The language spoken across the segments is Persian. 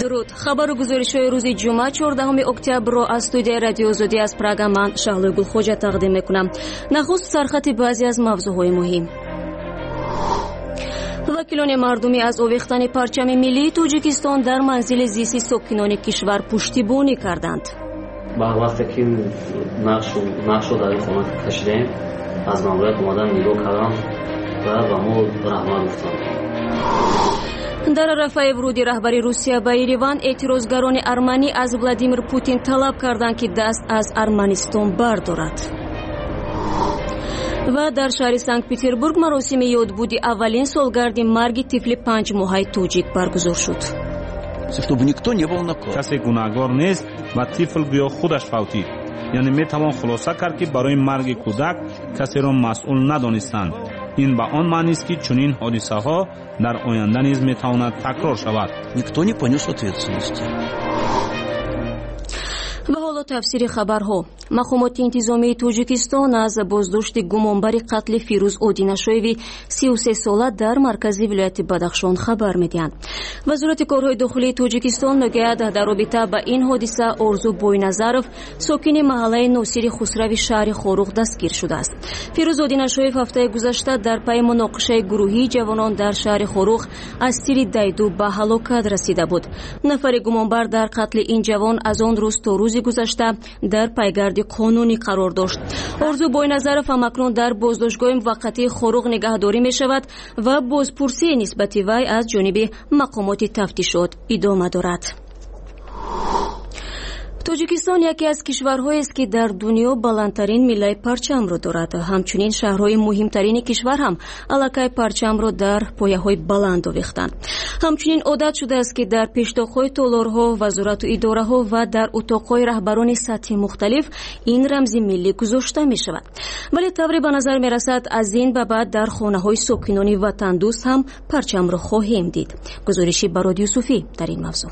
درود. خبر و گزارش‌های روز جمعه 14 اکتبر را از استودیوی رادیو آزادی از پراگ من شهلا گلخوجه تقدیم میکنم. نخست سرخط بعضی از موضوعهای مهم. وکیلان مردمی از آویختن پرچم ملی تاجیکستان در منزل زیستی ساکنان کشور پشتیبانی کردند. با وقتی که نقش در این خانه کشیدیم از ماموریت اومدن نگاه کردم و با ما رحمت گفتم. در رفع ورودی رهبری روسیه به ایروان اعتراضگران ارمنی از ولادیمیر پوتین طلب کردند که دست از ارمنستان بردارد. و در شهر سنت پترزبورگ مراسم یادبودی اولین سالگرد مرگ طفل 5 ماهه تاجیک برگزار شد. کسی گناهکار نیست و طفل گویا خودش فوتید. یعنی میتوان خلاصه کرد که برای مرگ کودک کسی را مسئول ندانستند. این به آن معنی است که چنین حادثه ها در آینده نیز میتواند تکرار شود. و حالا تفسیر خبرها. مقامات انتظامی تاجیکستان از بازداشت گمانبر قتل فیروز اودیناشویی 33 ساله در مرکزی ولایت بدخشان خبر میدهند. وزارت کارهای داخلی تاجیکستان میگوید در رابطه با این حادثه آرزو بوینظرف ساکن محله ناصر خسروی شهر خاروق دستگیر شده است. فیروز اودیناشویی هفته گذشته در پی مناقشه گروهی جوانان در شهر خاروق از تیر دیدو به هلاکت رسیده بود. نفر گمانبر در قتل این جوان از آن روز تا روز گذشته در پیگرد قانونی قرار داشت. آرزو بوینظرف همکنون در بازداشتگاه موقتی خاروق نگهداری می شود و بازپرسی نسبت وی از جانب مقامات تفتیشات ادامه دارد. تاجیکستان یکی از کشورهایی است که در دنیا بلندترین میله پرچم را دارد. همچنین شهرهای مهمترین کشور هم علاقه پرچم را در پایه‌های بلند آویختند. همچنین عادت شده است که در پیشتاق‌های تالارها، وزارت و اداره‌ها و در اتاق‌های رهبران سطح مختلف این رمز ملی گذاشته می‌شود. ولی طوری به نظر می‌رسد از این به بعد در خانه‌های ساکنان وطن دوست هم پرچم را خواهیم دید. گزارشی براد یوسفی در این موضوع.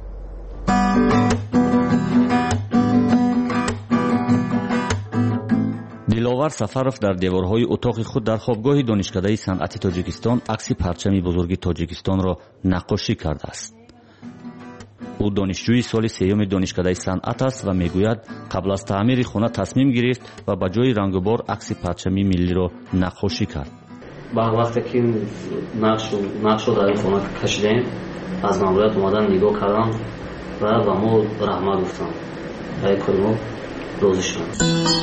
دلاور سفرов در دیوارهای اتاق خود در خوابگاه دانشکده صنعت تاجیکستان عکس پرچم بزرگ تاجیکستان را نقاشی کرده است. او دانشجوی سال سیوم دانشکده صنعت است و میگوید قبل از تعمیر خانه تصمیم گرفت و به جای رنگ و بار عکس پرچم ملی را نقاشی کرد. با وقتی که نقش در این خانه کشیدیم از ماموریت اومدن نگاه کردم و با ما رحمت گفتم. ای کلمو روزی شدم.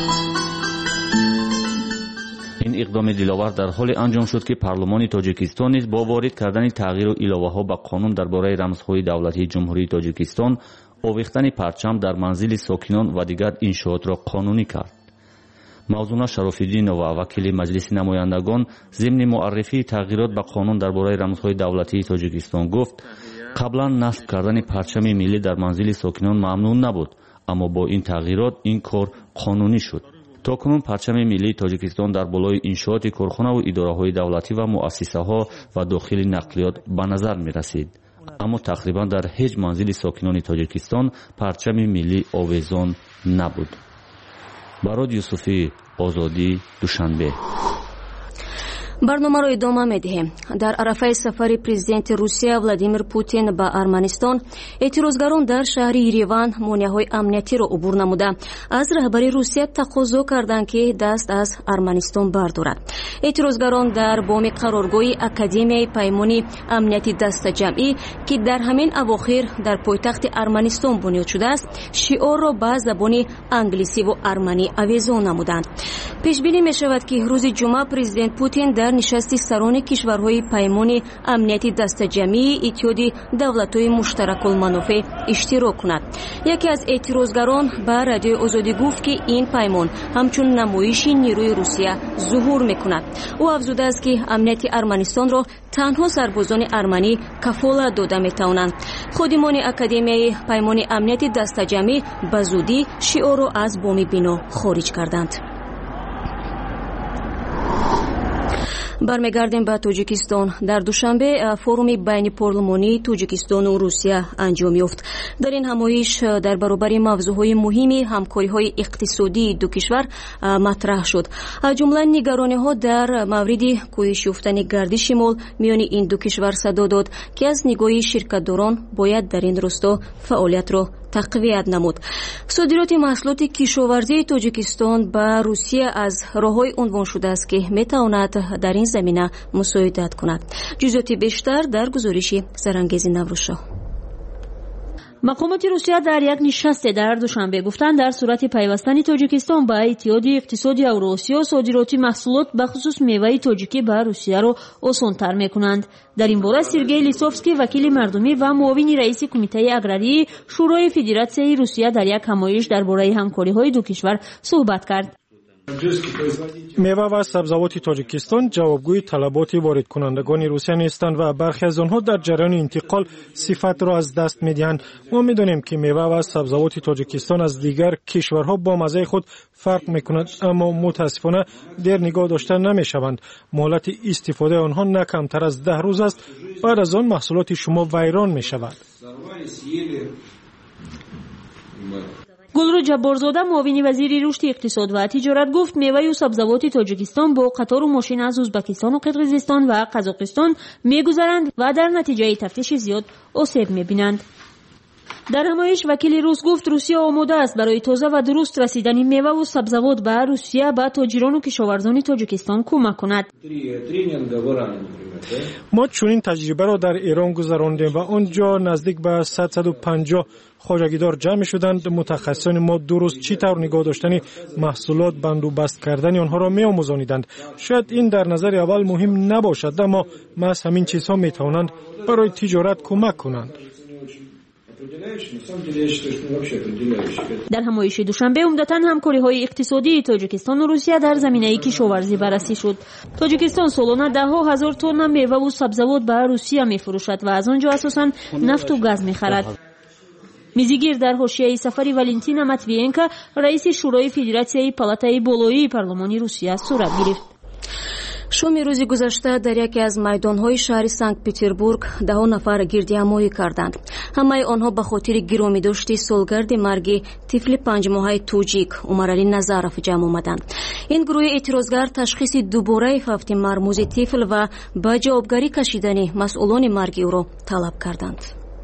این اقدام دلاور در حال انجام شد که پارلمان تاجیکستان نیز با وارد کردن تغییر و اضافه‌ها به قانون درباره رمزهای دولتی جمهوری تاجیکستان آویختن پرچم در منزل ساکنان و دیگر انشاءات را قانونی کرد. موضوع شراف‌الدینова وکیل مجلس نمایندگان ضمن معرفی تغییرات به قانون درباره رمزهای دولتی تاجیکستان گفت قبلا نصب کردن پرچم ملی در منزل ساکنان ممنوع نبود، اما با این تغییرات این کار قانونی شد. تاکنون پرچم ملی تاجیکستان در بالای انشاءات کارخانه و اداره‌های دولتی و مؤسسه‌ها و داخل نقلیات به نظر می‌رسید، اما تقریبا در هیچ منزل ساکنان تاجیکستان پرچم ملی آویزان نبود. براد یوسفی، آزادی، دوشنبه. برنامه را ادامه می‌دهیم. در عرفه سفر پرزیدنت روسیه ولادیمیر پوتین به ارمنستان، اعتراضگران در شهر ایروان مانع‌های امنیتی را عبور نموده از رهبری روسیه تقاضا کردند که دست از ارمنستان بردارد. اعتراضگران در بام قرارگاه اکادمیای پیمانی امنیتی دست جمعی که در همین اواخر در پایتخت ارمنستان بنیاد شده است، شعار را به زبان انگلیسی و ارمنی آویزان نمودند. پیش بینی می‌شود که روز جمعه پرزیدنت پوتین در نشست سران کشورهای پیمان امنیتی دست جمعی اتحاد دولت‌های مشترک المنافع اشتراک کند. یکی از اعتراضگران به رادیو آزادی گفت که این پیمان همچون نمایش نیروی روسیه ظهور می‌کند. او افزوده است که امنیت ارمنستان را تنها سربازان ارمنی کفالت داده می‌توانند. خادمان اکادمیای پیمان امنیتی دست جمعی به زودی شعار را از بام بنا خارج کردند. бармегардем ба тоҷикистон. дар душанбе форуми байнипарлумонии тоҷикистону русия анҷом ёфт. дар ин ҳамоиш дар баробари мавзӯъҳои муҳими ҳамкориҳои иқтисодии ду кишвар матраҳ шуд. аз ҷумла нигарониҳо дар мавриди кӯҳиш ёфтани гардиши мол миёни ин ду кишвар садо дод ки аз нигоҳи ширкатдорон бояд дар ин росто фаъолиятро тақвият намуд. содироти маҳсулоти кишоварзии тоҷикистон ба русия аз роҳҳои унвон шудааст ки метавонад дар ин замина мусоидат кунад. ҷузъиёти бештар дар гузориши зарангези наврӯзшоҳ. мақомоти русия дар як нишасте дар душанбе гуфтанд дар сурати пайвастани тоҷикистон ба иттиҳоди иқтисоди Евроосиё содироти маҳсулот ба хусус меваи тоҷикӣ ба русияро осонтар мекунанд. дар ин бора Сергей Лисовский вакили мардумӣ ва муовини раиси кумитаи аграрии шӯрои федератсияи Русия дар як ҳамоиш дар бораи ҳамкориҳои ду кишвар суҳбат кард. мева ва сабзавоти тоҷикистон ҷавобгӯи талаботи воридкунандагони русия нестанд ва бархе аз онҳо дар ҷараёни интиқол сифатро аз даст медиҳанд. мо медонем ки мева ва сабзавоти тоҷикистон аз дигар кишварҳо бо маззаи худ фарқ мекунад, аммо мутаассифона дер нигоҳ дошта намешаванд. муҳлати истифодаи онҳо на камтар аз 10 рӯз аст. баъд аз он маҳсулоти шумо вайрон мешавад. гулрӯ ҷабборзода муовини вазири рушди иқтисод ва тиҷорат гуфт меваю сабзавоти тоҷикистон бо қатору мошин аз ӯзбекистону қирғизистон ва қазоқистон мегузаранд ва дар натиҷаи тафтиши зиёд осеб мебинанд. дар ҳамоиш вакили рус гуфт русия омода аст барои тоза ва дуруст расидани меваву сабзавот ба русия ба тоҷирону кишоварзони тоҷикистон кӯмак кунад. мо чунин таҷрибаро дар Эрон гузарондем ва он ҷо наздик ба 150 хоҷагидор ҷамъ шуданд. мутахассисони мо дуруст чӣ тавр нигоҳ доштани маҳсулот бандубаст кардани онҳоро меомӯзониданд. шояд ин дар назари аввал муҳим набошад, аммо маҳз ҳамин чизҳо метавонанд барои тиҷорат кӯмак кунанд. дар ҳамоиши душанбе умдатан ҳамкориҳои иқтисодии тоҷикистону русия дар заминаи кишоварзӣ баррасӣ шуд. тоҷикистон солона даҳҳо ҳазор тонна меваву сабзавот ба русия мефурӯшад ва аз он ҷо асосан нафту газ мехарад. мизигир дар ҳошияи сафари Валентина Матвиенко раиси шӯрои федератсияи палатаи болоии парлумони русия сурат гирифт. шоми рӯзи гузашта дар яке аз майдонҳои шаҳри Санкт-Петербург даҳо нафар гирдиҳамоӣ карданд. ҳамаи онҳо ба хотири гиромидошти солгарди марги тифли 5-моҳаи тоҷик Умарали Назаров ҷамъ омаданд. ин гурӯҳи эътирозгар ташхиси дубораи фавти мармӯзи тифл ва ба ҷавобгарӣ кашидани масъулони марги ӯро талаб карданд.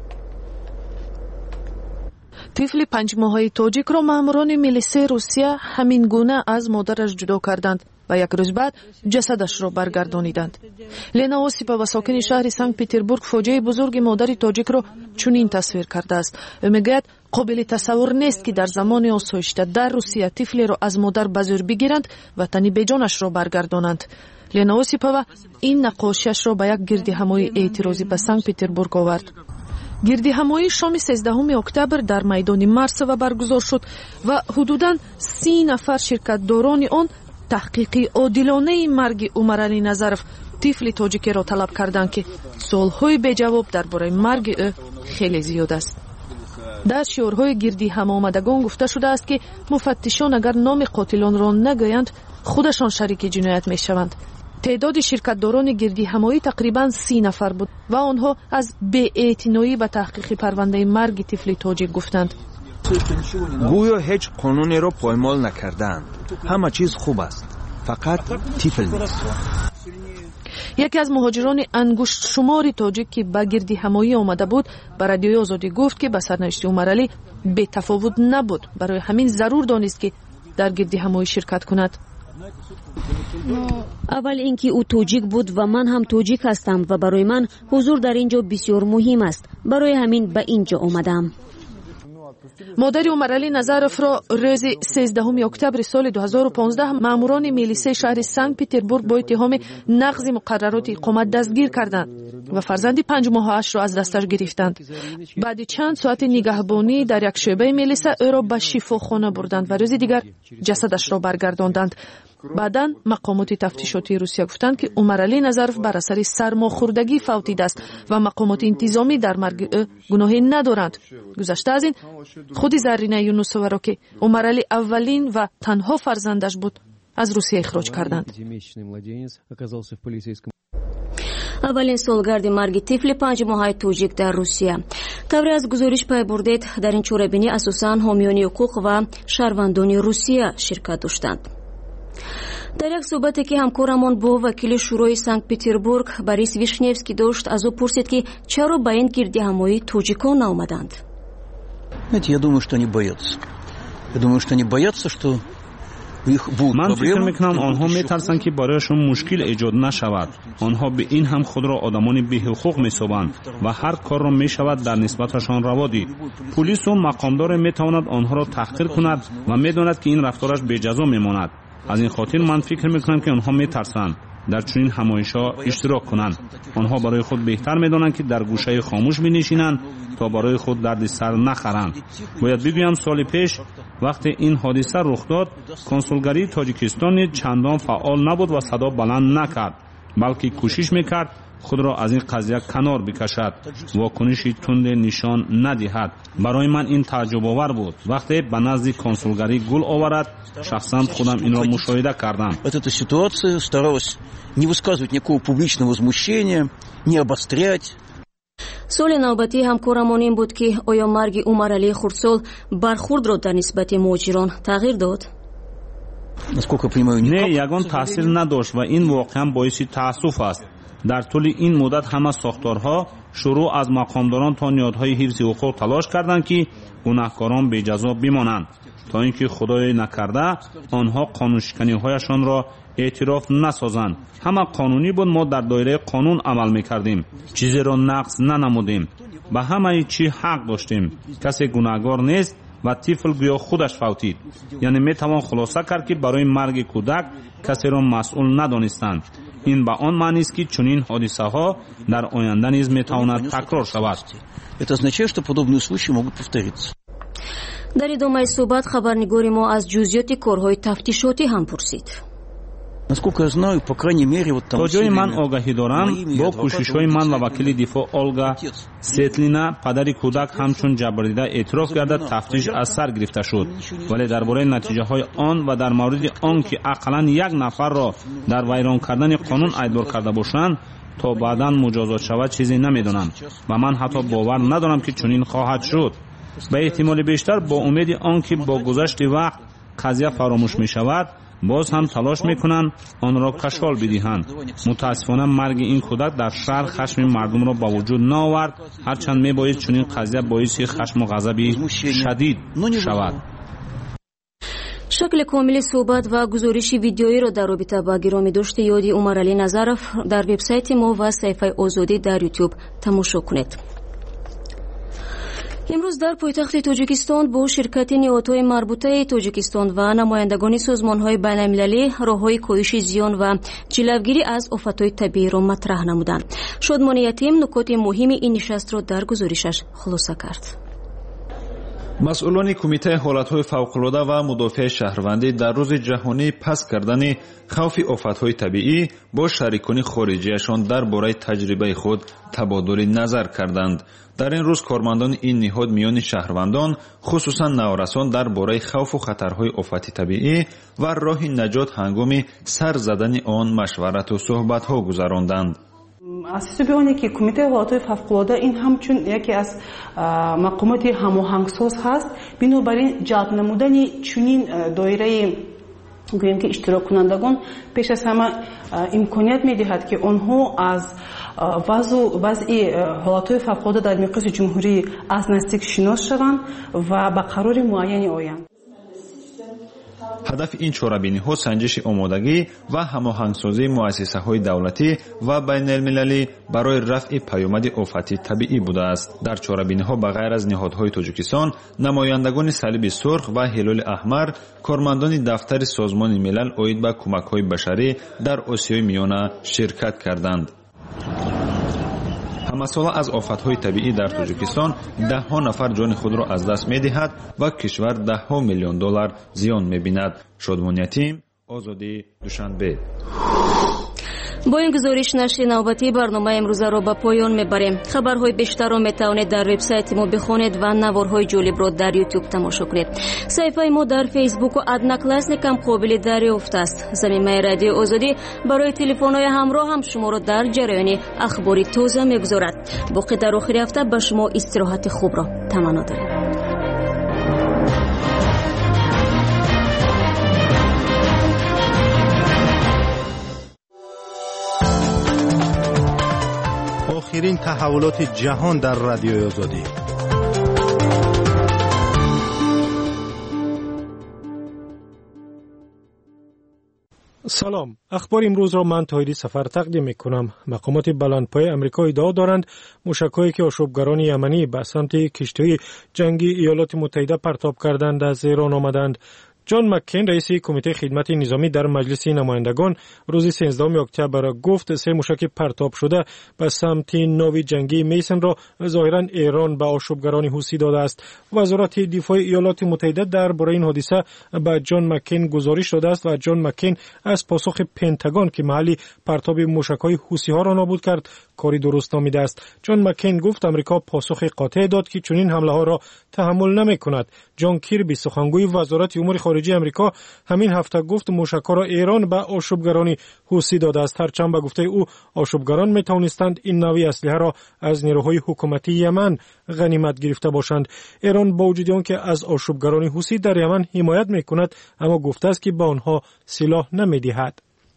тифли 5-моҳаи тоҷикро маъмурони милисияи русия ҳамин гуна аз модараш ҷудо карданд ва як рӯз баъд ҷасадашро баргардониданд. Лена Осипова, сокини шаҳри Санкт-Петербург, фоҷиаи бузурги модари тоҷикро чунин тасвир кардааст. ӯ мегӯяд қобили тасаввур нест ки дар замони осоишта дар Русия тифлеро аз модар ба зӯр бигиранд ва тани беҷонашро баргардонанд. Лена Осипова ин нақошиашро ба як гирдиҳамои эътирозӣ ба Санкт-Петербург овард. гирдиҳамоӣ шоми 13 октябр дар майдони Марсова баргузор шуд ва ҳудудан 30 нафар ширкатдорони он таҳқиқи одилонаи марги Умарали Назаров тифли тоҷикеро талаб карданд ки суолҳои беҷавоб дар бораи марги ӯ хеле зиёд аст. дар шиорҳои гирдиҳамоомадагон гуфта шудааст ки муфаттишон агар номи қотилонро нагӯянд худашон шарики ҷиноят мешаванд. تعداد شرکت‌داران گردی همایی تقریباً 30 نفر بود و آنها از بی‌اعتنایی به تحقیق پرونده مرگ طفل تاجیک گفتند. گویا هیچ قانونی را پایمال نکردند. همه چیز خوب است. فقط طفل نیست. یکی از مهاجران انگشت شماری تاجیک که به گردی همایی آمده بود به رادیوی آزادی گفت که به سرنوشت عمرعلی بی تفاوت نبود. برای همین ضرور دانست که در گردی همایی شرکت کند. اول اینکه او توجیک بود و من هم توجیک هستم و برای من حضور در اینجا بسیار مهم است. برای همین به اینجا آمدم. مادر عمرعلی نظرف را روز 13 اکتبر سال 2015 ماموران میلیسه شهر سنت پتربورگ با اتهام نقض مقررات اقامت دستگیر کردند و فرزند 5 ماهش را از دستش گرفتند. بعد چند ساعت نگهبانی در یک شعبه میلیسه او را به شفاخانه بردند و روز دیگر جسدش را برگرداندند. بعداً مقامات تفتیشاتی روسیه گفتند که عمرعلی نظرف بر اثر سرماخوردگی فوتیده است و مقامات انتظامی در مرگ او گناهی ندارند. گذشته از این خود زرینه یونوسووا را که عمرعلی اولین و تنها فرزندش بود аз русия ихроҷ карданд. аввалин солгарди марги тифли 5 моҳаи тоҷик дар русия. тавре аз гузориш пай бурдед, дар ин чорабинӣ асосан ҳомиёни ҳуқуқ ва шаҳрвандони русия ширкат доштанд. дар як суҳбате ки ҳамкорамон бо вакили шӯрои санкт петербург Борис Вишневский дошт, аз ӯ пурсид ки чаро ба ин гирдиҳамоӣ тоҷикон наомаданд. Я думаю, что они боятся, что ман фикр мекунам онҳо метарсанд ки барояшон мушкил эҷод нашавад. онҳо ба ин ҳам худро одамони беҳуқуқ месобанд ва ҳар корро мешавад дар нисбаташон раво дид. пулису мақомдоре метавонад онҳоро таҳқир кунад ва медонад ки ин рафтораш беҷазо мемонад. аз ин хотир ман фикр мекунам ки онҳо метарсанд дар чунин ҳамоишҳо иштирок кунанд. онҳо барои худ беҳтар медонанд ки дар гӯшаи хомӯш бинишинанд то барои худ дарди сар нахаранд. бояд бигӯям соли пеш вақте ин ҳодиса рух дод, консулгарии Тоҷикистон чандон фаъол набуд ва садо баланд накард, балки кӯшиш мекард худро аз ин қазия канор бикашад, вокуниши тунде нишон надиҳад. барои ман ин тааҷҷубовар буд. вақте ба назди консулгарӣ гул оварад, шахсан худам инро мушоҳида кардам. Эта ситуация старалась не высказывать никакого публичного возмущения, не обострять. соли навбатии ҳамкорамон ин буд ки оё марги Умаралии Хурдсол бархурдро дар нисбати муҳоҷирон тағйир дод? не, ягон таъсир надошт ва ин воқеан боиси таассуф аст. дар тӯли ин муддат ҳама сохторҳо шурӯъ аз мақомдорон то ниҳодҳои ҳифзи ҳуқуқ талош карданд ки гунаҳкорон беҷазо бимонанд, то ин ки худое накарда онҳо қонуншиканиҳояшонро эътироф насозанд. ҳама қонунӣ буд, мо дар доираи қонун амал мекардем, чизеро нақс нанамудем, ба ҳамаи чӣ ҳақ доштем. касе гунаҳгор нест ва тифл гӯё худаш фавтид. яъне метавон хулоса кард ки барои марги кӯдак касеро масъул надонистанд. ин ба он маънист ки чунин ҳодисаҳо дар оянда низ метавонад такрор шавад. Это означает, что подобные случаи могут повториться. дар идомаи суҳбат хабарнигори мо аз ҷузъиёти корҳои тафтишотӣ ҳам пурсид. Насколько я знаю, по крайней мере, вот там... то ҷои ман огаҳӣ дорам, бо кӯшишҳои ман ва вакили дифоъ Олга Светлина, падари кӯдак ҳамчун ҷабрдида эътироф карда тафтиш аз сар гирифта шуд, вале дар бораи натиҷаҳои он ва дар мавриди он ки ақаллан як нафарро дар вайрон кардани қонун айбдор карда бошанд, то баъдан муҷозот шавад чизе намедонам ва ман ҳатто бовар надорам ки чунин хоҳад шуд. ба эҳтимоли бештар бо умеди он ки бо гузашти вақт қазия фаромӯш мешавад, боз ҳам талош мекунанд онро кашол бидиҳанд. мутаассифона марги ин кӯдак дар шаҳр хашми мардумро ба вуҷуд наовард, ҳарчанд мебоид чунин қазия боиси хашму ғазаби шадид шавад. шакли комили суҳбат ва гузориши видеоиро дар робита ба гиромӣ дошти ёди Умаралӣ Назаров дар вебсайти мо ва саҳифаи Озодӣ дар YouTube тамошо кунед. имрӯз дар пойтахти Тоҷикистон бо ширкати ниҳодҳои марбутаи Тоҷикистон ва намояндагони созмонҳои байналмилалӣ роҳҳои коҳиши зиён ва ҷилавгирӣ аз офатҳои табииро матраҳ намуданд. Шодмони Ятим нукоти муҳими ин нишастро дар гузоришаш хулоса кард. масъулони кумитаи ҳолатҳои фавқулода ва мудофиаи шаҳрвандӣ дар рӯзи ҷаҳонии паст кардани хавфи офатҳои табиӣ бо шарикони хориҷияшон дар бораи таҷрибаи худ табодули назар карданд. дар ин рӯз кормандони ин ниҳод миёни шаҳрвандон, хусусан наврасон, дар бораи хавфу хатарҳои офати табиӣ ва роҳи наҷот ҳангоми сар задани он машварату суҳбатҳо гузаронданд. аз ҳисоби оне ки кумитаи ҳолатҳои фавқулода ин ҳамчун яке аз мақомоти ҳамоҳангсоз ҳаст. бинобар ин ҷалб намудани чунин доираи гӯем ки иштироккунандагон пеш аз ҳама имконият медиҳад ки онҳо аз вазъи ҳолатҳои фавқулода дар миқёси ҷумҳурӣ аз наздик шинос шаванд ва ба қарори муайяне оянд. ҳадафи ин чорабиниҳо санҷиши омодагӣ ва ҳамоҳангсозии муассисаҳои давлатӣ ва байналмилалӣ барои рафъи паёмади офати табиӣ будааст. дар чорабиниҳо ба ғайр аз ниҳодҳои Тоҷикистон, намояндагони салиби сурх ва ҳилоли аҳмар, кормандони дафтари созмони милал оид ба кӯмакҳои башарӣ дар Осиёи Миёна ширкат карданд. ҳамасола аз офатҳои табиӣ дар Тоҷикистон даҳҳо нафар ҷони худро аз даст медиҳад ва кишвар даҳҳо миллион доллар зиён мебинад. Шодмон Ятим, Озодӣ, Душанбе. با این گزارش نشر نوبتی برنامه امروز را به پایان میبریم. خبرهای بیشتر را میتوانید در وبسایت ما بخوانید و نوارهای جالب را در یوتیوب تماشا کنید. صفحه ما در فیسبوک و ادناکلاسنیک هم قابل دریافت است. زمینه رادیو آزادی برای تلفن‌های همراه هم شما را در جریان اخبار تازه میگذارد. باقی در آخر هفته به شما استراحت خوب را تمنا داریم. آخرین تحولات جهان در رادیو آزادی. سلام، اخبار امروز را من طاهری سفر تقدیم میکنم. مقامات بلندپایه آمریکا ادعا دارند موشک‌هایی که آشوبگران یمنی به سمت کشتی جنگی ایالات متحده پرتاب کردند از ایران آمدند. جان مکین رئیس کمیته خدمت نظامی در مجلس نمایندگان روز 13 اکتبر گفت 3 موشک پرتاب شده به سمت ناو جنگی میسن را ظاهرا ایران به آشوبگران حوثی داده است. وزارت دفاع ایالات متحده درباره این حادثه به جان مکین گزارش داده است و جان مکین از پاسخ پنتاگون که محلی پرتاب موشک‌های حوثی ها را نابود کرد کاری درست نامیده است. جان مکین گفت امریکا پاسخ قاطع داد که چنین حمله ها را تحمل نمی‌کند. جان کیربی سخنگوی وزارت امور خارجه امریکا همین هفته گفت موشک‌ها را ایران به آشوبگران حوثی داده است. هرچند به گفته او آشوبگران می‌توانستند این نوع اسلحه را از نیروهای حکومتی یمن غنیمت گرفته باشند. ایران با وجود آنکه از آشوبگران حوثی در یمن حمایت می‌کند اما گفته است که به آنها سلاح نمی‌دهد.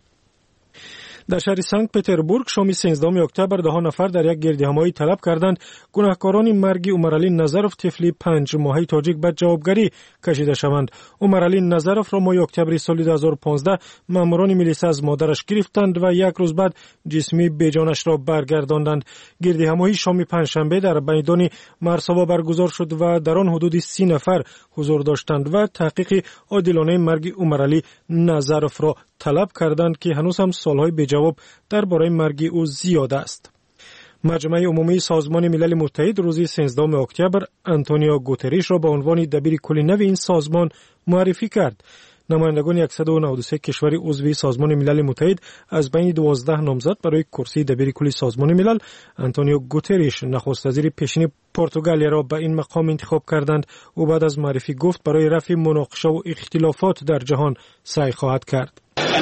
در شهر سنت پتربورگ شام 13 اکتبر 10 نفر در یک گردهمایی طلب کردند گناهکاران مرگ عمرعلی نظرف طفل 5 ماهه تاجیک به جوابگری کشیده شوند. عمرعلی نظرف را ماه اکتبر سال 2015 ماموران ملیسا از مادرش گرفتند و یک روز بعد جسمی بیجانش را برگرداندند. گردهمایی شام پنجشنبه در میدان مرسابا برگزار شد و در آن حدود 30 نفر حضور داشتند و تحقیق عادلانه مرگ عمرعلی نظرف را طلب کردند که هنوز هم سالهای به جواب درباره مرگ او زیاد است. مجمع عمومی سازمان ملل متحد روز 13 اکتبر آنتونیو گوتریش را به عنوان دبیر کل نو این سازمان معرفی کرد. نمایندگان 193 کشور عضو سازمان ملل متحد از بین 12 نامزد برای کرسی دبیر کل سازمان ملل آنتونیو گوتریش نخست وزیر پیشین پرتغالیا را به این مقام انتخاب کردند. او بعد از معرفی گفت برای رفع مناقشه و اختلافات در جهان سعی خواهد کرد.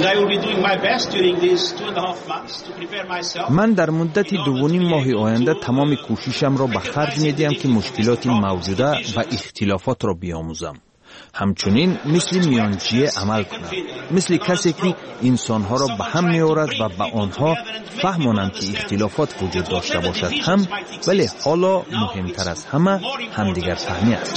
من در مدت 2.5 ماه آینده تمام کوششم را به خرج می‌دهم که مشکلات موجوده و اختلافات را بیاموزم. همچنین مثل میانجی عمل کنم، مثل کسی که انسانها را به هم می‌آورد و به آنها فهمانم که اختلافات وجود داشته باشد هم، ولی حالا مهمتر از همه همدیگر فهمی است.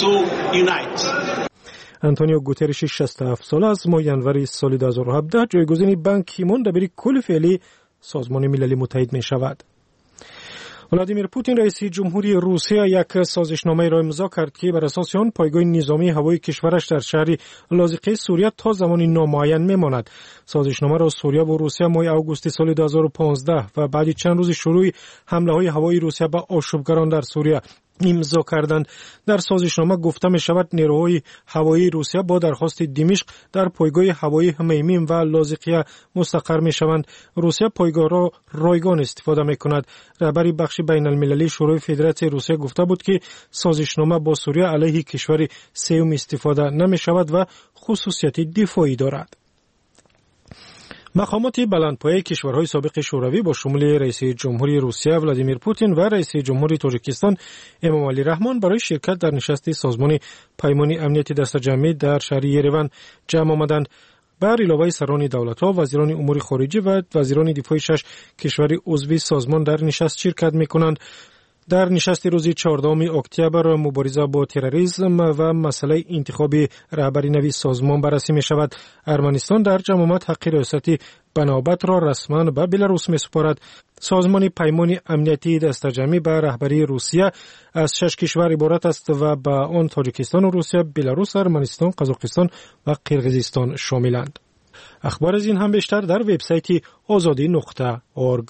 آنتونیو گوتریش 67 ساله از ماه ژانویه سال 2017 جایگزین بان کی مون دبیر کل فعلی سازمان ملل متحد می شود. ولادیمیر پوتین رئیس جمهوری روسیه یک سازشنامه را امضا کرد که بر اساس آن پایگاه نظامی هوایی کشورش در شهر لاذقیه سوریه تا زمان نامعین میماند. سازشنامه را سوریه و روسیه ماه آگوست سال 2015 و بعد چند روز شروع حمله‌های هوایی روسیه به آشوبگران در سوریه امضا کردند. در سازشنامه گفته می شود نیروهای هوایی روسیه با درخواست دمشق در پایگاه هوایی حمیمیم و لاذقیه مستقر می شوند. روسیه پایگاه را رایگان استفاده می کند. رهبر بخش بین المللی شورای فدراسیون روسیه گفته بود که سازشنامه با سوریه علیه کشور سوم استفاده نمی شود و خصوصیت دفاعی دارد. مقامات بلندپایه کشورهای سابق شوروی با شمول رئیس جمهوری روسیه ولادیمیر پوتین و رئیس جمهوری تاجیکستان امامعلی رحمان برای شرکت در نشست سازمان پیمان امنیت دسته‌جمعی در شهر یریون جمع آمدند. بر علاوه سران دولت‌ها، وزیران امور خارجه و وزیران دفاع 6 کشور عضو سازمان در نشست شرکت می‌کنند. در نشست روز 14 اکتبر مبارزه با تروریسم و مسئله انتخاب رهبر نوی سازمان بررسی می شود. ارمنستان در جمع آمد حق ریاست بنابرت را رسما به بلاروس می سپارد. سازمان پیمان امنیتی دسته‌جمعی به رهبری روسیه از 6 کشور عبارت است و به آن تاجیکستان و روسیه، بلاروس، ارمنستان، قزاقستان و قرقیزستان شاملند. اخبار از این هم بیشتر در وبسایت azadi.org.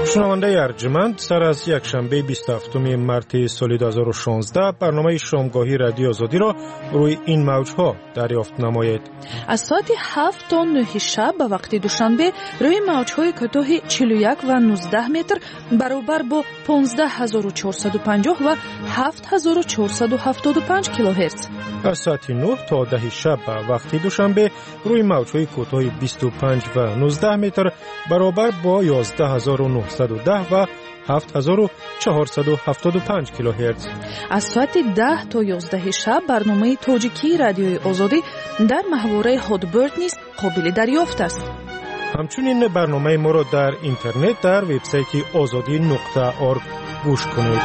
شنونده ارجمند، سر از یک شنبه 27 مارس سال 2016 برنامه شامگاهی رادیو آزادی را روی این موجها دریافت نمایید. از ساعت 7 تا 9 شب به وقت دوشنبه روی موجهای کوتاه 41 و 19 متر برابر با 15450 و 7475 کیلوهرتز. از ساعت 9 تا 10 شب به وقت دوشنبه روی موجهای کوتاه 25 و 19 متر برابر با 11910 و 7475 کیلوهرتز. از ساعت 10 تا 11 شب برنامه تاجیکی رادیوی آزادی در محوره هادبرد نیز قابل دریافت است. همچنین برنامه ما را در اینترنت در وبسایت azadi.org گوش کنید.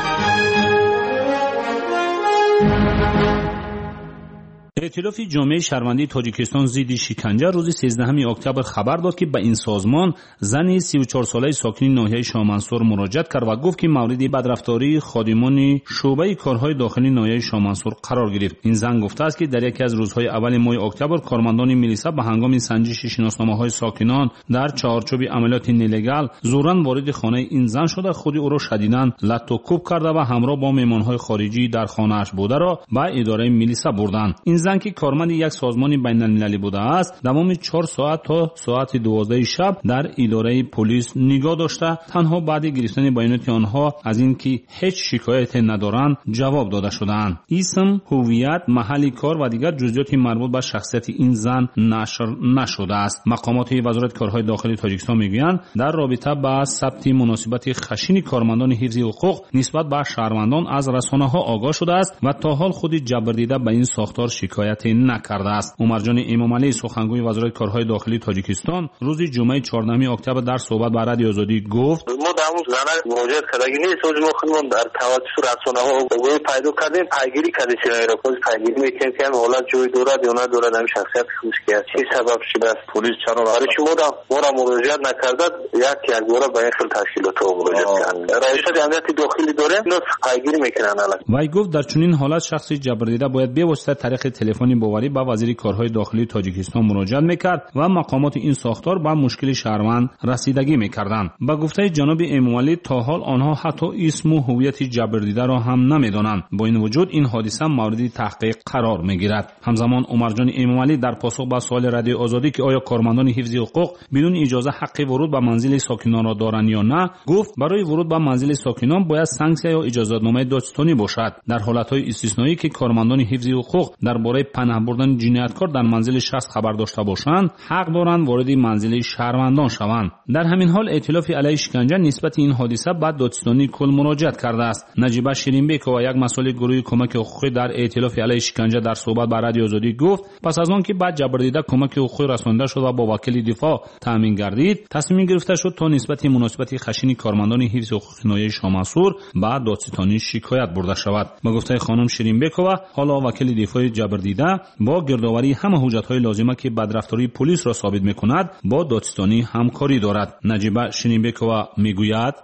ائتلاف جامعه شهروندی تاجیکستان ضد شکنجه روز 13 اکتبر خبر داد که به این سازمان زنی 34 ساله ساکن ناحیه شاهمنصور مراجعه کرد و گفت که مورد بدرفتاری خادمان شعبه کارهای داخلی ناحیه شاهمنصور قرار گرفت. این زن گفته است که در یکی از روزهای اول ماه اکتبر کارمندان میلیسا به هنگام سنجش شناسنامه‌های ساکنان در چهارچوب عملیات نلگال زوراً وارد خانه این زن شده خود او را شدیداً لط و کوب کرده و همراه با مهمان‌های خارجی در خانه‌اش بوده را به اداره میلیسا بردند. این زن که کارمند یک سازمان بین‌المللی بوده است تمام 4 ساعت تا ساعت 12 شب در اداره پلیس نگاه داشته. تنها بعد گرفتن بیانات آنها از اینکه هیچ شکایتی ندارند جواب داده شدند. اسم، هویت، محل کار و دیگر جزئیات مربوط به شخصیت این زن نشر نشده است. مقامات وزارت کارهای داخلی تاجیکستان میگویند در رابطه با ثبت مناسبت خشن کارمندان حفظ حقوق نسبت به شهروندان از رسانه‌ها آگاه شده است و تا حال خود جبردیده به این ساختار شکایت نکرده است. عمرجان امامعلی سخنگوی وزارت کارهای داخلی تاجیکستان روز جمعه 14 اکتبر در صحبت با رادیو آزادی گفت: ما در اون زنه مراجعه کردیم نیست، ما خودمون در توسط رسانه‌ها پیدا کردیم، پیگیری کردیم، را خود پیگیری میکنیم که حالت جوی دارد یا ندارد، همین شخصیت خودش که چه سبب شده است پلیس چرا برای شما ما را مراجعه نکرده، یک بار به این خیل تشکیلات ها مراجعه کرد. رئیس امنیت داخلی داره اینا پیگیری میکنن. وی گفت در چنین حالت شخصی جبردیده باید به واسطه طریق تلفنی باوری به وزیر کارهای داخلی تاجیکستان مراجعه میکرد و مقامات این ساختار به مشکل شهروند رسیدگی میکردند. با گفته جناب امامعلی تا حال آنها حتی اسم و هویت جبردیده را هم نمیدانند. با این وجود این حادثه مورد تحقیق قرار میگیرد. همزمان عمرجان امامعلی در پاسخ به سوال رادیو آزادی که آیا کارمندان حفظ حقوق بدون اجازه حق ورود به منزل ساکنان را دارند یا نه، گفت برای ورود به منزل ساکنان باید سانکسیا یا اجازه‌نامه دادستانی باشد. در حالت‌های استثنایی که کارمندان حفظ حقوق درباره پناه بردن جنایتکار در منزل شخص خبر داشته باشند حق دارند وارد منزل شهروندان شوند. در همین حال ائتلاف علیه شکنجه نسبت این حادثه به دادستانی کل مراجعت کرده است. نجیبه شیرینبکова یک مسئول گروه کمک حقوقی در ائتلاف علیه شکنجه در صحبت با رادیو آزادی گفت پس از آن که بعد جبردیده کمک حقوقی رسانده شد و با وکیل دفاع تامین گردید تصمیم گرفته شد تا نسبت مناسبت خشن کارمندان حفظ حقوق ناحیه شاهمنصور به دادستانی شکایت برده شود. با گفته خانم شیرینبکova حالا وکیل دفاع جبردیده با گردآوری همه حجت‌های لازمه که بدرفتاری پلیس را ثابت می‌کند با دادستانی همکاری دارد. نجیبه شیرینبکova میگوید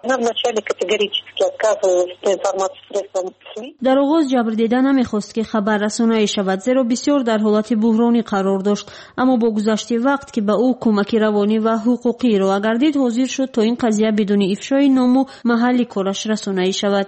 در آغاز جبردیده نمیخواست که خبر رسانایی شود زیرا بسیار در حالت بحرانی قرار داشت، اما با گذشت وقت که به او کمک روانی و حقوقی را گردید حاضر شد تا این قضیه بدون افشای نام و محل کارش رسانایی شود.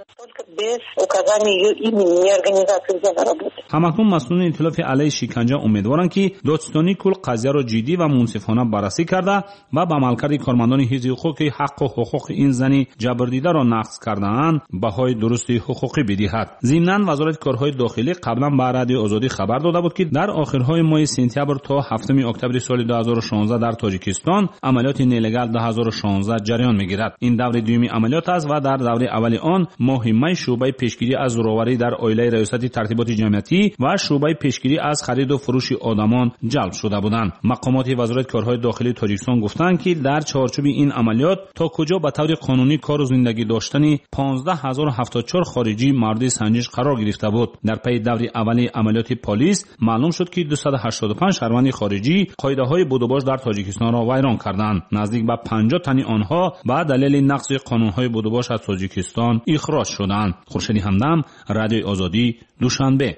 همکنون مسئولان ائتلاف علیه شکنجه امیدوارند که دادستانی کل قضیه را جدی و منصفانه بررسی کرده و به عملکرد کارمندان حفظ حقوق که حق و حقوق این زنی جبردیده را نقض کرده‌اند بهای درست حقوقی بدهد. ضمناً وزارت کارهای داخلی قبلا به رادیو آزادی خبر داده بود که در آخرهای ماه سپتامبر تا 7 اکتبر سال 2016 در تاجیکستان عملیات نلگال 2016 جریان می‌گیرد. این دور دومی عملیات است و در دوره اول آن ماه می شعبه پیشگیری از زورآوری در عائله ریاست ترتیبات جمعیتی و شعبه پیشگیری از خرید و فروش آدمان جلب شده بودند. مقامات وزارت کارهای داخلی تاجیکستان گفتند که در چارچوب این عملیات تا کجا به طور قانونی کار و زندگی داشتن 15074 خارجی مورد سنجش قرار گرفته بود. در پی دور اول عملیات پلیس معلوم شد که 285 شهروند خارجی قاعده‌های بودوباش در تاجیکستان را ویران کردند. نزدیک به 50 تن آنها به دلیل نقض قانون‌های بودوباش از تاجیکستان اخراج شدند. خورشید همدم، رادیو آزادی، دوشنبه.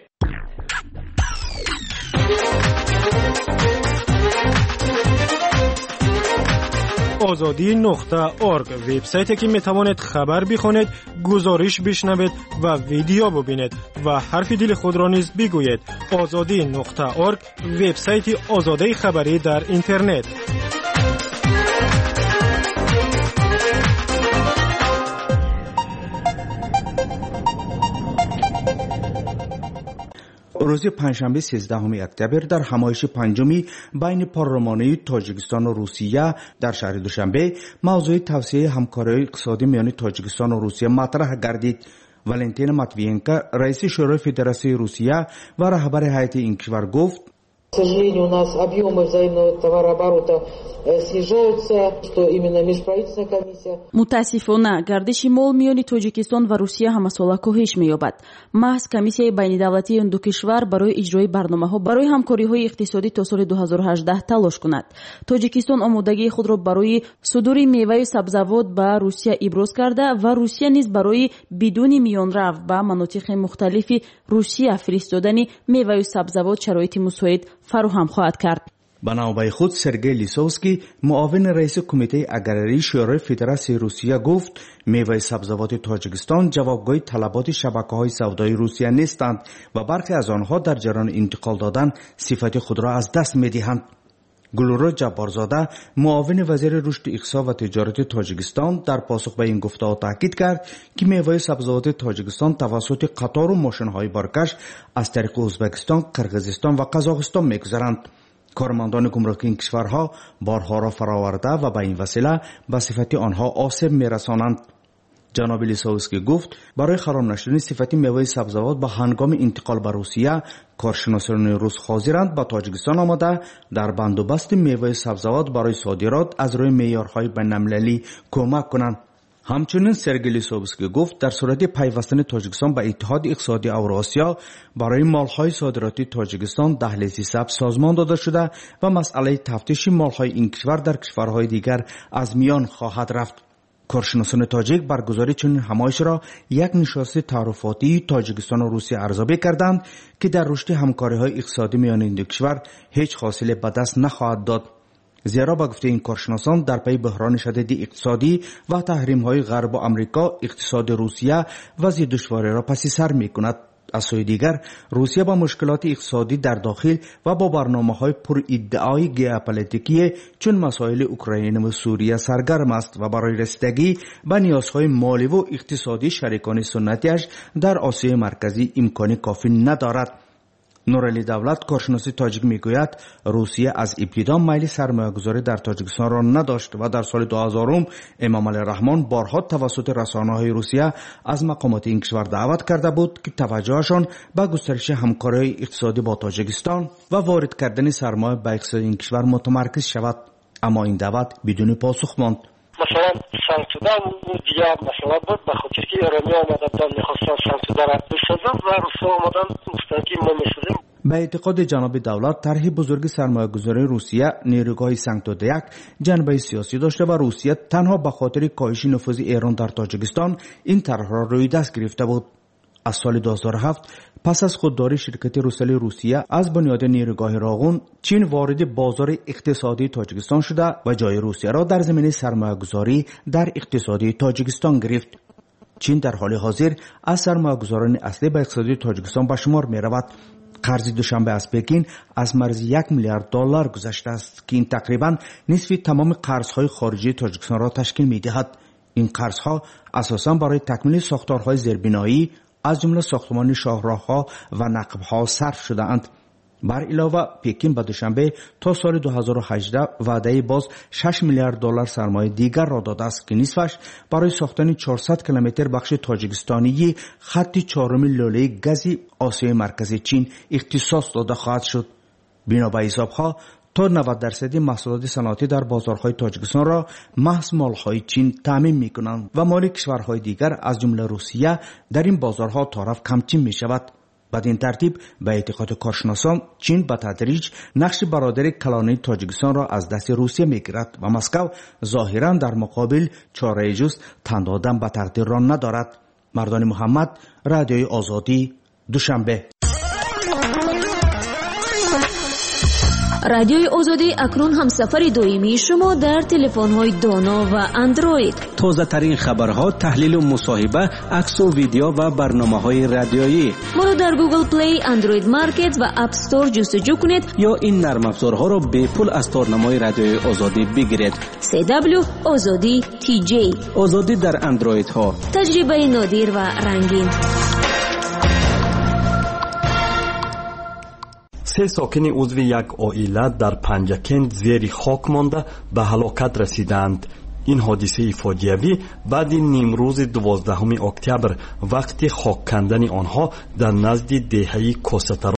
azadi.org وبسایتی که میتوانید خبر بخونید، گزارش بشنوید و ویدیو ببینید و حرف دل خود را نیز بگویید. azadi.org وبسایت آزادی خبری در اینترنت. روز پنجشنبه 13 اکتبر در همایش پنجمی بین پارلمانی تاجیکستان و روسیه در شهر دوشنبه موضوع توسعه همکاری اقتصادی میان تاجیکستان و روسیه مطرح گردید. والنتین ماتوینکا رئیس شورای فدراسیون روسیه و رهبر هیئت این کشور گفت: К сожалению, у нас объемы взаимного товарооборота снижаются, что именно межправительственная комиссия. متاسفانه گردش مال میان تاجیکستان و روسیه همساله کاهش می‌یابد. محض کمیسیای بین‌الدولتی این دو کشور برای اجرای برنامه‌ها برای همکاری‌های اقتصادی تا سال 2018 تلاش کند. تاجیکستان آمادگی خود را برای صدور میوه و سبزیجات به روسیه ابراز کرده و روسیه نیز برای بدون میانرو به مناطق مختلف روسیه فرستادن میوه و سبزیجات شرایط مساعد فراهم خواهد کرد. به نوبه خود سرگئی لیسوفسکی معاون رئیس کمیته اگرری شورای فدراسیون روسیه گفت میوه سبزیجات تاجیکستان جوابگوی طلبات شبکه‌های سودای روسیه نیستند و برخی از آنها در جریان انتقال دادن صفت خود را از دست می‌دهند. گلورو جبارزاده معاون وزیر رشد اقتصاد و تجارت تاجیکستان در پاسخ به این گفته‌ها تاکید کرد که میوه سبزیجات تاجیکستان توسط قطار و ماشین‌های بارکش از طریق ازبکستان، قرقیزستان و قزاقستان می‌گذرند. کارمندان گمرکی این کشورها بارها را فراورده و به این وسیله به صفت آنها آسیب می‌رسانند. جناب لیسوفسکی گفت برای خراب نشدن صفت میوه سبزیجات به هنگام انتقال به روسیه کارشناسان روس حاضرند به تاجیکستان آمده در بندوبست میوه سبزیجات برای صادرات از روی معیارهای بین‌المللی کمک کنند. همچنین سرگئی لیسوفسکی گفت در صورت پیوستن تاجیکستان به اتحاد اقتصادی اوراسیا برای مالهای صادراتی تاجیکستان دهلیزی سبز سازمان داده شده و مسئله تفتیش مالهای این کشور در کشورهای دیگر از میان خواهد رفت. کارشناسان تاجیک برگزاری چنین همایش را یک نشست تعارفاتی تاجیکستان و روسیه ارزیابی کردند که در رشد همکاری‌های اقتصادی میان این دو کشور هیچ حاصلی به دست نخواهد داد. زیرا با گفته این کارشناسان در پی بحران شدید اقتصادی و تحریم‌های غرب و آمریکا اقتصاد روسیه وضع دشواری را پس سر می‌کند. از سوی دیگر روسیه با مشکلات اقتصادی در داخل و با برنامه‌های پر ادعای ژئوپلیتیکی چون مسائل اوکراین و سوریه سرگرم است و برای رسیدگی به نیازهای مالی و اقتصادی شریکان سنتیش در آسیای مرکزی امکان کافی ندارد. نورعلی دولت کارشناس تاجیک میگوید روسیه از ابتدا میل سرمایه‌گذاری در تاجیکستان را نداشت و در سال 2000 امام علی رحمان بارها توسط رسانه‌های روسیه از مقامات این کشور دعوت کرده بود که توجهشان به گسترش همکاری اقتصادی با تاجیکستان و وارد کردن سرمایه به اقتصاد این کشور متمرکز شود، اما این دعوت بدون پاسخ ماند. مثلا سانکسیودا و دیگر مسئله بود به خاطر که ایرانی آمدن میخواستن سانکسیودا را بسازن و روسیه آمدن گفتن که ما میسازیم. به اعتقاد جناب دولت طرح بزرگ سرمایه‌گذاری روسیه نیروگاه سانکسیودا یک جنبه سیاسی داشته و روسیه تنها به خاطر کاهش نفوذ ایران در تاجیکستان این طرح را روی دست گرفته بود. از سال 2007 پس از خودداری شرکت روسلی روسیه از بنیاد نیروگاه راغون، چین وارد بازار اقتصادی تاجیکستان شده و جای روسیه را در زمینه سرمایه‌گذاری در اقتصادی تاجیکستان گرفت. چین در حال حاضر از سرمایه‌گذاران اصلی به اقتصادی تاجیکستان به شمار می‌رود. قرض دوشنبه از پکین از مرز 1 میلیارد دلار گذشته است که این تقریباً نصف تمام قرض‌های خارجی تاجیکستان را تشکیل می‌دهد. این قرض‌ها اساساً برای تکمیل ساختارهای زیربنایی از جمله ساختمان شاهراه‌ها و نقب‌ها صرف شده‌اند. بر علاوه پکین به دوشنبه تا سال 2018 وعده باز 6 میلیارد دلار سرمایه دیگر را داده است که نصفش برای ساختن 400 کیلومتر بخش تاجیکستانی خط چهارم لوله گاز آسیای مرکزی چین اختصاص داده خواهد شد. بنا به حساب‌ها تا 90% محصولات صنعتی در بازارهای تاجیکستان را محض مالهای چین تامین می‌کنند و مال کشورهای دیگر از جمله روسیه در این بازارها طرف کمچین می‌شود. بدین ترتیب به اعتقاد کارشناسان چین به تدریج نقش برادر کلانی تاجیکستان را از دست روسیه می‌گیرد و مسکو ظاهراً در مقابل چاره جز تن دادن به تقدیر را ندارد. مردان محمد، رادیوی آزادی، دوشنبه. رادیوی آزادی اکنون همسفر دائمی شما در تلفن‌های دانا و اندروید. تازه‌ترین خبرها، تحلیل و مصاحبه، عکس و ویدیو و برنامه‌های رادیویی. ما را در گوگل پلی، اندروید مارکت و اپ استور جستجو کنید یا این نرم افزارها را به پول از تارنمای رادیوی آزادی بگیرید. CW آزادی TJ. آزادی در اندروید ها. تجربه نادر و رنگین. 3 ساکن عضو یک عائله در پنجکند زیر خاک مانده به هلاکت رسیدند. این حادثه فاجعه‌ای بعد نیمروز 12 اکتبر وقتی خاک کندن آنها در نزد دهه کوستر